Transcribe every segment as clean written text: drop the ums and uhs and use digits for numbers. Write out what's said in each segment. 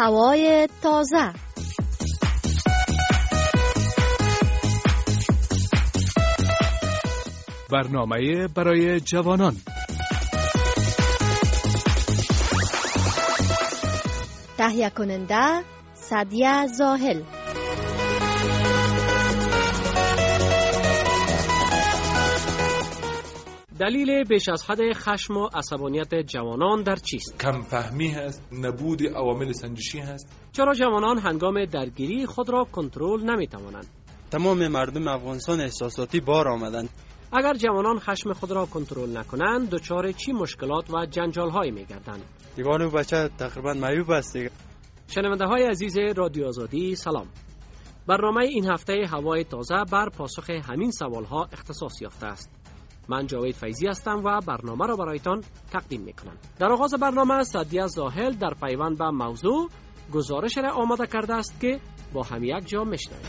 هوای تازه. برنامه برای جوانان. تهیه کننده سعدیه زاهل. دلیل بیش از حد خشم و عصبانیت جوانان در چیست؟ کم فهمی هست، نبود عوامل سنجشی هست. چرا جوانان هنگام درگیری خود را کنترل نمی‌توانند؟ تمام مردم افغانستان احساساتی بار آمدند. اگر جوانان خشم خود را کنترل نکنند دچار چی مشکلات و جنجال‌هایی می‌گردند؟ دیوانه بچه تقریبا معیوب است دیگه. شنونده‌های عزیز رادیو آزادی سلام. برنامه این هفته هوای تازه بر پاسخ همین سوال‌ها اختصاص یافته است. من جاوید فیضی هستم و برنامه را برایتان تقدیم میکنم. در آغاز برنامه سعدیه زاهل در پیوند به موضوع گزارش را آماده کرده است که با هم یک جا میشنویم.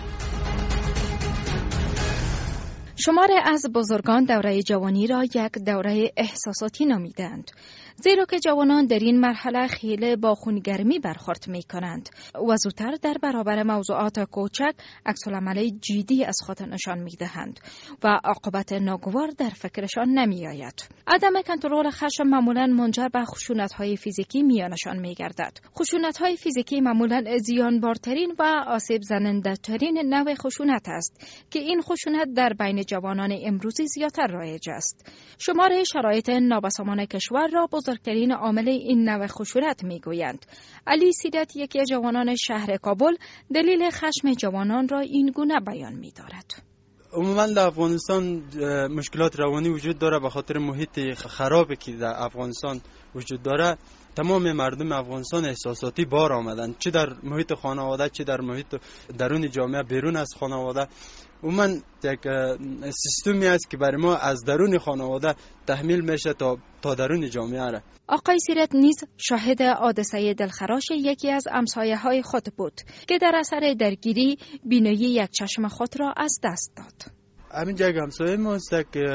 شماری از بزرگان دوره جوانی را یک دوره احساساتی نامیدند، زیرا که جوانان در این مرحله خیلی با خونگرمی برخورد می کنند و زودتر در برابر موضوعات کوچک عکس‌العمل جدی از خود نشان می دهند و عاقبت ناگوار در فکرشان نمی آید. عدم کنترل خشم معمولا منجر به خشونت‌های فیزیکی میانشان می گردد. خشونت‌های فیزیکی معمولا زیانبارترین و آسیب زننده‌ترین نوع خشونت است که این خشونت در بین جوانان امروزی زیادتر رایج است. شمار شرایط نابسامان کشور را بزرگترین عامل این نوع خشونت میگویند. علی سیرت، یکی از جوانان شهر کابل، دلیل خشم جوانان را این گونه بیان می‌دارد. عموما در افغانستان مشکلات روانی وجود داره به خاطر محیط خرابی که در افغانستان وجود داره. تمام مردم افغانستان احساساتی بار آمدند، چه در محیط خانواده چه در محیط درون جامعه بیرون از خانواده. عموما یک سیستمی است که برای ما از درون خانواده تحمیل میشه تا درون جامعه را. آقای سیرت نیز شاهد حادثه دلخراش یکی از همسایه‌های خود بود که در اثر درگیری بینایی یک چشم خود را از دست داد. همین جای همسایه ما است که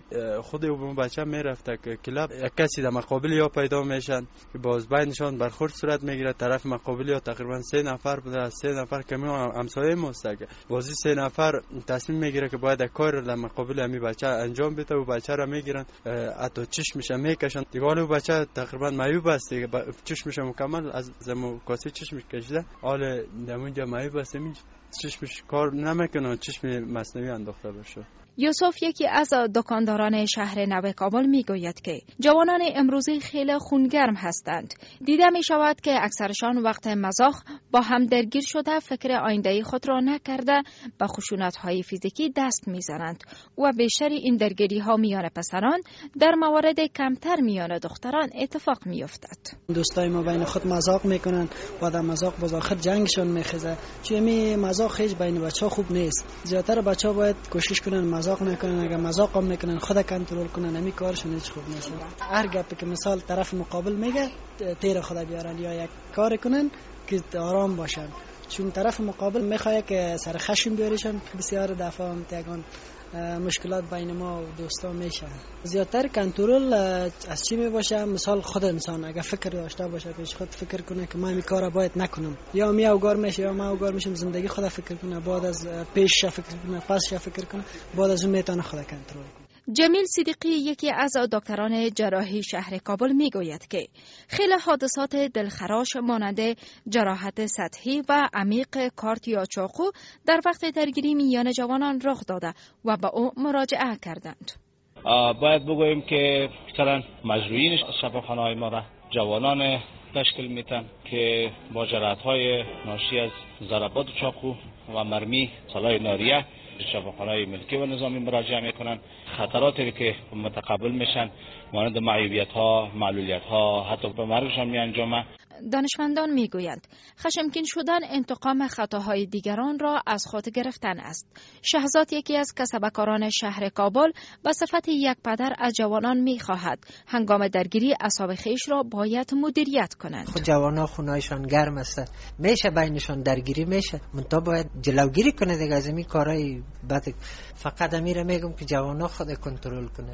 خود اون بچه میرفته که کلاب یک کسی در مقابل یا پیدا میشن که باز بینشان برخورد صورت میگیره. طرف مقابل یا تقریبا 3 نفر بوده، 3 نفر که ما همسایه ما است که بازی 3 نفر تصمیم میگیره که باید کار در مقابل همین بچه انجام بده و بچه را میگیرن حتی چشمش میکشن. دیگه اون بچه تقریبا معیوب است دیگه، چشمش مکمل از زمو کاسه چشمش کشیده، حالا در اونجا معیوب است، چشمش کار نمیکنه، چشم مصنوعی انداخته بشه. یوسف، یکی از دکانداران شهر نو کابل، میگوید که جوانان امروزی خیلی خونگرم هستند. دیده می شود که اکثرشان وقت مزاح با هم درگیر شده فکر آینده خود را نکرده به خشونت‌های فیزیکی دست میزنند و بیشتر این درگیری ها میان پسران در موارد کمتر میان دختران اتفاق میافتد. دوستای ما بین خود مزاح میکنن و در مزاح باز آخر جنگشون میخزه، چون می مزاح هیچ بین بچه‌ها خوب نیست. زیاتر بچه‌ها باید کوشش کنن مزاح نکنن، اگر مزاح هم میکنن خود کنترل کنن، همین کارشون هیچ خوب نیست. هر گپی که مثال طرف مقابل میگه تیر خود بیارن یا یک کار کنن که آرام باشن، چون طرف مقابل میخواد که سر خشم بیاریشن. بسیار دفعه هم تگان مشکلات بین ما و دوستان میشه. زیادتر کنترل از چی میباشه؟ مثال خود انسان اگر فکر داشته باشه پیش خود فکر کنه که من این کارا باید نکنم، یا می اوگار میشه یا ما اوگار میشم، زندگی خود فکر کنه، بعد از پیش فکر کنه، پسش فکر کنه، بعد از اون میتونه خود کنترل کنه. جمیل صدیقی، یکی از دکتران جراحی شهر کابل، میگوید که خیلی حادثات دلخراش مانند جراحت سطحی و عمیق کارت یا چاقو در وقت درگیری میان جوانان رخ داده و به او مراجعه کردند. باید بگوییم که اکثرا مجروحین شفاخانه‌های ما را جوانان تشکیل میتن که با جراحت‌های ناشی از ضربات چاقو و مرمی سلاح ناریه شفاخانه‌های ملکی و نظامی مراجعه میکنن. خطراتی که متقبل میشن مانند معیوبیت‌ها، معلولیت‌ها، حتی به مرگشان میانجامه. دانشمندان میگویند خشمگین شدن انتقام خطاهای دیگران را از خود گرفتن است. شهزاد، یکی از کسبکاران شهر کابل، به صفت یک پدر از جوانان میخواهد هنگام درگیری اعصاب خویش را باید مدیریت کنند. خود جوانا خونهایشان گرم است، میشه بینشان درگیری میشه، منتها باید جلوگیری کنه دیگه از این کارهای بد. فقط امیر میگم که جوانا خود کنترل کنند.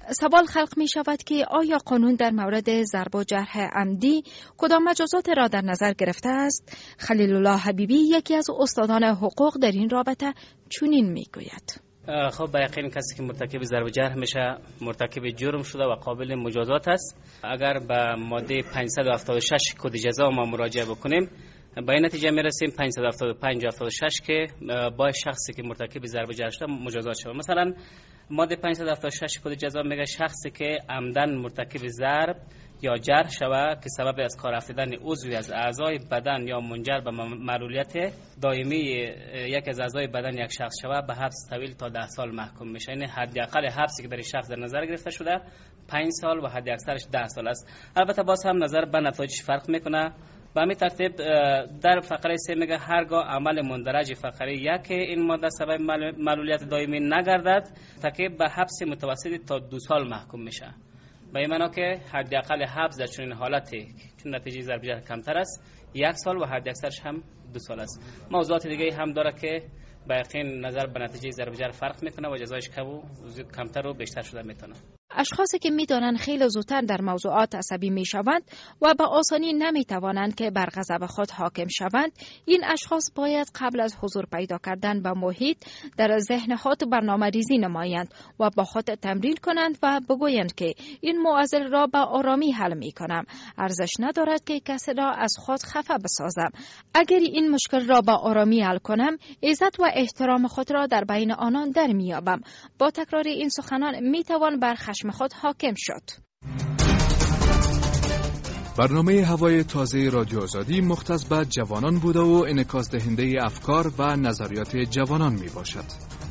سوال خلق می شود که آیا قانون در مورد ضرب و جرح عمدی کدام مجازات را در نظر گرفته است؟ خلیل الله حبیبی یکی از استادان حقوق در این رابطه چنین می گوید. خب به یقین کسی که مرتکب ضرب و جرح میشه مرتکب جرم شده و قابل مجازات است. اگر به ماده 576 کد جزا ما مراجعه بکنیم به این نتیجه میرسیم 575 76 که با شخصی که مرتکب ضرب و جرح شده مجازات شود. مثلا ماده 576 کد جزا میگه شخصی که عمدن مرتکب ضرب یا جرح شود که سبب از کار افتادن عضوی از اعضای بدن یا منجر به معلولیت دائمی یک از اعضای بدن یک شخص شود به حبس طویل تا 10 سال محکوم میشه. یعنی حداقل حبسی که برای شخص در نظر گرفته شده 5 سال و حد اکثرش 10 سال است. البته باز هم نظر به نتایجش فرق میکنه. به همین ترتیب در فقره 3 میگه هرگاه عمل مندرج فقره 1 این ماده سبب معلولیت دائمی نگردد ترتیب به حبس متوسط تا 2 سال محکوم میشه. به این معنا که حداقل حبس در چنین حالتی چون نتیجه ضرب جرح کمتر است 1 سال و حد اکثرش هم 2 سال است. موضوعات دیگه هم داره که به یقین نظر به نتیجه ضرب جرح فرق میکنه و جزایش کمتر و بیشتر شده میتونه. اشخاصی که میدانند خیلی زودتر در موضوعات عصبی میشوند و به آسانی نمیتوانند که بر غضب خود حاکم شوند، این اشخاص باید قبل از حضور پیدا کردن به محیط در ذهن خود برنامه‌ریزی نمایند و با خود تمرین کنند و بگویند که این معضل را به آرامی حل میکنم. ارزش ندارد که کسی را از خود خفه بسازم. اگر این مشکل را به آرامی حل کنم، عزت و احترام خود را در بین آنان در میابم. با تکرار این سخنان میتوان بر خشم خود حاکم شد. برنامه هوای تازه رادیو آزادی مختص به جوانان بوده و انعکاس دهنده افکار و نظریات جوانان می باشد.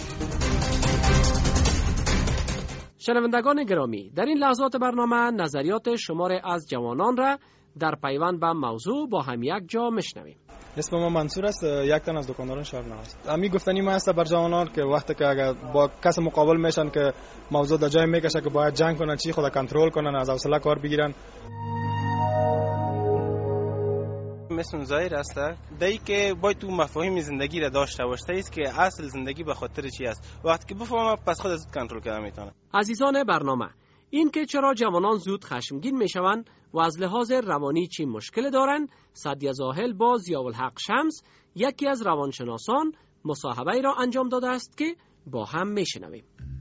شنوندگان گرامی، در این لحظات برنامه نظریات شماری از جوانان را در پیوند به موضوع با هم یک جا میشنویم. اسم ما منصور است، یک تن از دکانداران شهر نواست. امی گفتنی ما است بر جوانان که وقتی که اگر با کس مقابل میشن که موضوع در جای میکشه که باید جنگ کنن، چی خود کنترل کنن، از حوصله کار بگیرن. مثل ظاهر است دایی که باید تو مفاهیم زندگی را داشته باشته است که اصل زندگی به خاطر چی است. وقتی که بفهمم پس خود از کنترل کردن میتونم. عزیزان برنامه، این که چرا جوانان زود خشمگین میشوند و از لحاظ روانی چی مشکل دارند، سعدیه زاهل با ضیاءالحق شمس یکی از روانشناسان مصاحبه را انجام داده است که با هم میشنویم.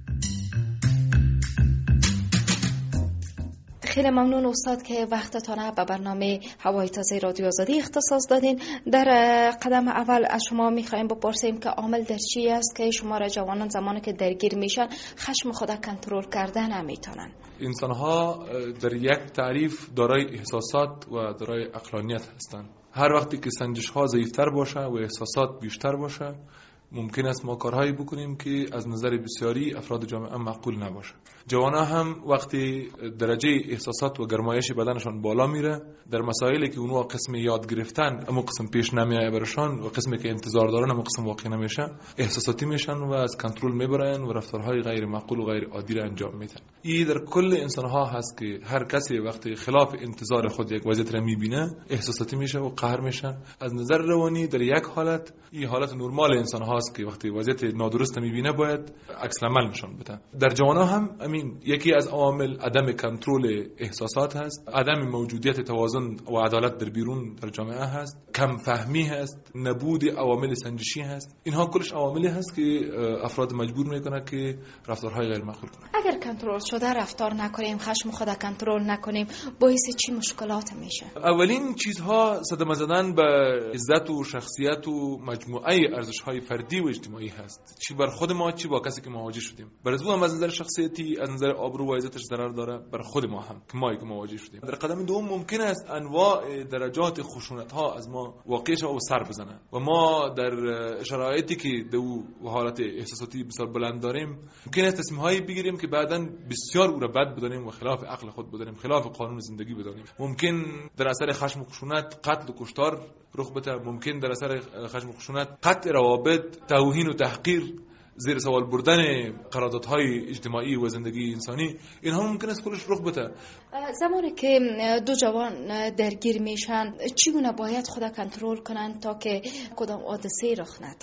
خیلی ممنون استاد که وقتتان به برنامه هوای تازه رادیو آزادی اختصاص دادین. در قدم اول از شما میخوایم بپرسیم که عامل در چی است که شما را جوانان زمانی که درگیر میشن خشم خود کنترل کردن نمیتونن؟ انسان ها در یک تعریف دارای احساسات و دارای عقلانیت هستند. هر وقتی که سنجش ها ضعیفتر باشه و احساسات بیشتر باشه ممکن است ما کارهایی بکنیم که از نظر بسیاری افراد جامعه معقول نباشه. جوانان هم وقتی درجه احساسات و گرمایش بدنشان بالا میره، در مسائلی که اونها قسم یاد گرفتن اما قسم پیش نمیایه برشان و قسمی که انتظار دارن اما قسم واقع نمیشه، احساساتی میشن و از کنترل میبرن و رفتارهای غیر معقول و غیر عادی را انجام میدن. این در کل انسان ها هست که هر کسی وقتی خلاف انتظار خود یک وضعیت را میبینه احساساتی میشه و قهر میشه. از نظر روانی در یک حالت این حالت نرمال انسان هاست که وقتی وضعیت نادرست میبینه باید عکس العمل نشون بده. در جوانان هم یکی از عوامل عدم کنترل احساسات هست، عدم موجودیت توازن و عدالت در بیرون در جامعه هست، کم فهمی هست، نبود عوامل سنجشی هست. اینها کلش عواملی هست که افراد مجبور میکنه که رفتارهای غیر معقول کنند. اگر کنترل شده رفتار نکنیم، خشم خود کنترل نکنیم، باعث چی مشکلات میشه؟ اولین چیزها صدمه زدن به عزت و شخصیت و مجموعه ارزش‌های فردی و اجتماعی هست، چی بر خود ما چی با کسی که مواجه شدیم. برای هم از نظر شخصیتی، از نظر آبرو و عزتش ضرر داره، بر خود ما هم که ما مواجه شدیم. در قدم دوم ممکن است انواع درجات خشونت ها از ما واقع شه و سر بزنه و ما در شرایطی که دو حالت احساساتی بسیار بلند داریم ممکن است تصمیم هایی بگیریم که بعداً بسیار او را بد بدانیم و خلاف عقل خود بدانیم، خلاف قانون زندگی بدانیم. ممکن در اثر خشم و خشونت قتل و کشتار رخ بده، ممکن در اثر خشم و خشونت قطع روابط، توهین و تحقیر، زیر سوال بردن قراردادهای اجتماعی و زندگی انسانی، اینها ممکن است کلش رخ بده. زمانی که دو جوان درگیر میشن چگونه باید خود کنترل کنن تا که کدام حادثه رخ نده؟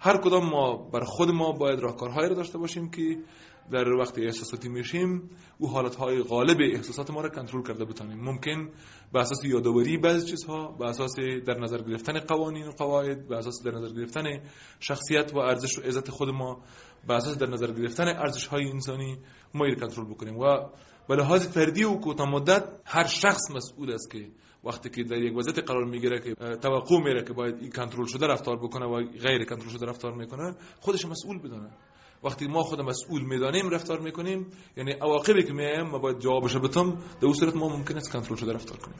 هر کدام ما بر خود ما باید راهکارهایی را داشته باشیم که در وقت احساساتی میشیم او حالتهای غالب احساسات ما را کنترل کرده بتانیم. ممکن به اساس یادآوری بعضی چیزها، به اساس در نظر گرفتن قوانین و قواعد، به اساس در نظر گرفتن شخصیت و ارزش و عزت خود ما، به اساس در نظر گرفتن ارزش‌های انسانی ما را کنترل بکنیم. و به لحاظ فردی و کوتاه مدت هر شخص مسئول است که وقتی که در یک وضعیت قرار میگیره که توقع میره که باید این کنترل شده رفتار بکنه و غیر کنترل شده رفتار میکنه، خودش مسئول بدونه. وقتی ما خود مسئول میدانیم رفتار میکنیم، یعنی عواقبی که میایم ما باید جوابش بدیم، در اون صورت ما ممکن است کنترل شده رفتار کنیم.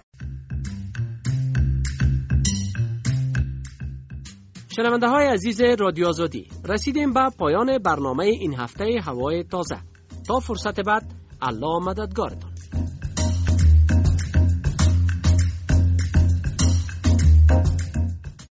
شنونده های عزیز رادیو آزادی، رسیدیم به پایان برنامه این هفته هوای تازه. تا فرصت بعد، الله مددگارتان.